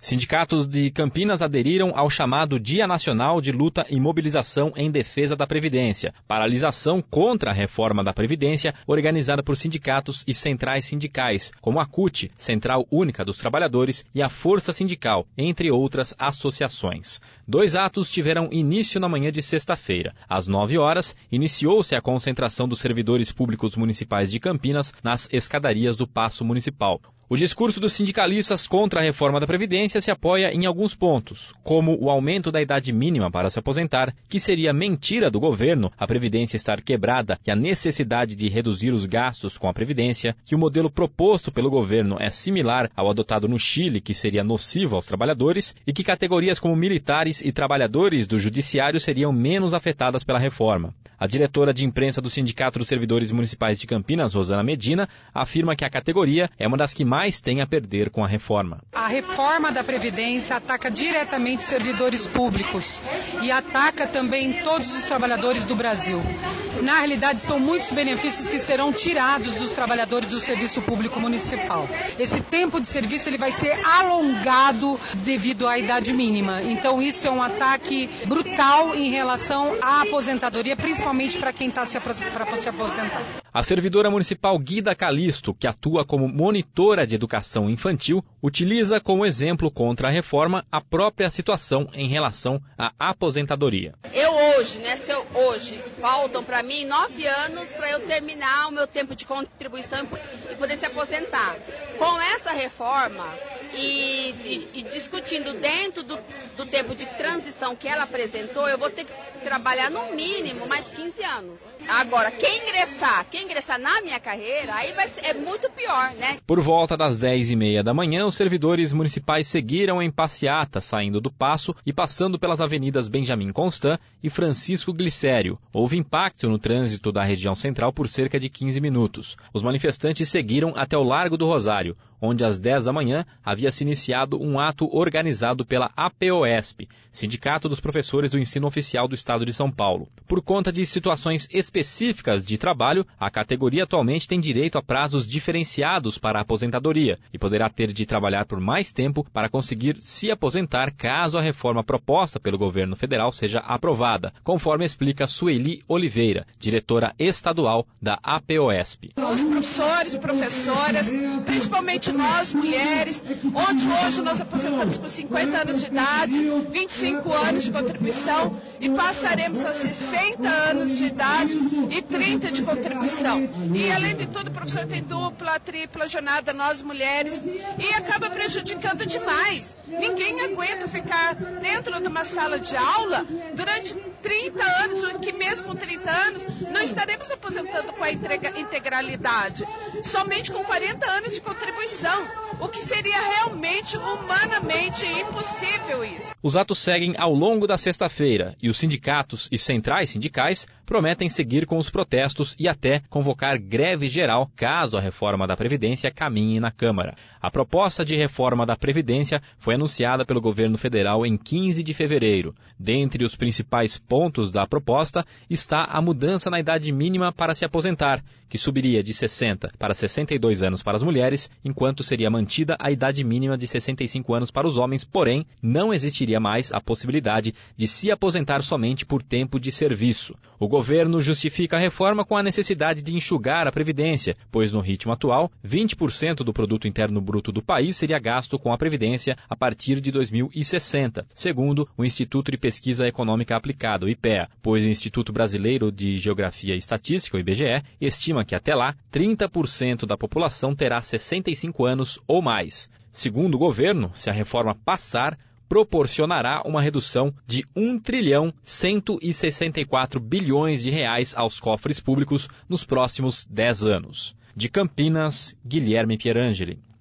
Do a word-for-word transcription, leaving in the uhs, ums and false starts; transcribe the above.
Sindicatos de Campinas aderiram ao chamado Dia Nacional de Luta e Mobilização em Defesa da Previdência, paralisação contra a reforma da Previdência organizada por sindicatos e centrais sindicais, como a C U T, Central Única dos Trabalhadores, e a Força Sindical, entre outras associações. Dois atos tiveram início na manhã de sexta-feira. Às nove horas, iniciou-se a concentração dos servidores públicos municipais de Campinas nas escadarias do Paço Municipal. O discurso dos sindicalistas contra a reforma da Previdência se apoia em alguns pontos, como o aumento da idade mínima para se aposentar, que seria mentira do governo a Previdência estar quebrada e a necessidade de reduzir os gastos com a Previdência, que o modelo proposto pelo governo é similar ao adotado no Chile, que seria nocivo aos trabalhadores, e que categorias como militares e trabalhadores do judiciário seriam menos afetadas pela reforma. A diretora de imprensa do Sindicato dos Servidores Municipais de Campinas, Rosana Medina, afirma que a categoria é uma das que mais tem a perder com a reforma. A reforma da Previdência ataca diretamente os servidores públicos e ataca também todos os trabalhadores do Brasil. Na realidade, são muitos benefícios que serão tirados dos trabalhadores do serviço público municipal. Esse tempo de serviço ele vai ser alongado devido à idade mínima. Então, isso é um ataque brutal em relação à aposentadoria, principalmente para quem está se, para se aposentar. A servidora municipal Guida Calisto, que atua como monitora de educação infantil, utiliza como exemplo contra a reforma a própria situação em relação à aposentadoria. Eu hoje, né, se eu, hoje, faltam para mim nove anos para eu terminar o meu tempo de contribuição e poder se aposentar. Com essa reforma e, e, e discutindo dentro do, do tempo de transição que ela apresentou, eu vou ter que trabalhar no mínimo mais quinze anos. Agora, quem ingressar, quem ingressar na minha carreira, aí vai ser, é muito pior, né? Por volta das dez e meia da manhã, os servidores municipais seguiram em passeata, saindo do Paço e passando pelas avenidas Benjamin Constant e Francisco Glicério. Houve impacto no trânsito da região central por cerca de quinze minutos. Os manifestantes seguiram até o Largo do Rosário, onde às dez da manhã havia se iniciado um ato organizado pela A P O E S P, Sindicato dos Professores do Ensino Oficial do Estado de São Paulo. Por conta de situações específicas de trabalho, a categoria atualmente tem direito a prazos diferenciados para a aposentadoria e poderá ter de trabalhar por mais tempo para conseguir se aposentar caso a reforma proposta pelo governo federal seja aprovada, conforme explica Sueli Oliveira, diretora estadual da A P O E S P. Os professores, professoras, principalmente nós, mulheres, onde hoje nós aposentamos com cinquenta anos de idade, vinte e cinco anos de contribuição e passaremos a sessenta anos de idade e trinta de contribuição. E além de tudo, o professor tem dupla, tripla jornada, nós mulheres, e acaba prejudicando demais. Ninguém aguenta ficar dentro de uma sala de aula durante trinta anos, ou que mesmo com trinta anos, não estaremos aposentando com a integralidade, somente com quarenta anos de contribuição, o que seria realmente, humanamente impossível isso. Os atos seguem ao longo da sexta-feira e os sindicatos e centrais sindicais prometem seguir com os protestos e até convocar greve geral caso a reforma da Previdência caminhe na Câmara. A proposta de reforma da Previdência foi anunciada pelo governo federal em quinze de fevereiro. Dentre os principais pontos da proposta está a mudança na idade mínima para se aposentar, que subiria de sessenta para sessenta e dois anos para as mulheres, enquanto seria mantida a idade mínima de sessenta e cinco anos para os homens, porém, não existiria mais a possibilidade de se aposentar somente por tempo de serviço. O governo justifica a reforma com a necessidade de enxugar a Previdência, pois no ritmo atual, vinte por cento do produto interno bruto do país seria gasto com a Previdência a partir de dois mil e sessenta, segundo o Instituto de Pesquisa Econômica Aplicada, o I P E A, pois o Instituto Brasileiro de Geografia e Estatística, o I B G E, estima que até lá, trinta por cento da população terá sessenta e cinco anos ou mais. Segundo o governo, se a reforma passar, proporcionará uma redução de um trilhão cento e sessenta e quatro bilhões de reais aos cofres públicos nos próximos dez anos. De Campinas, Guilherme Pierangeli.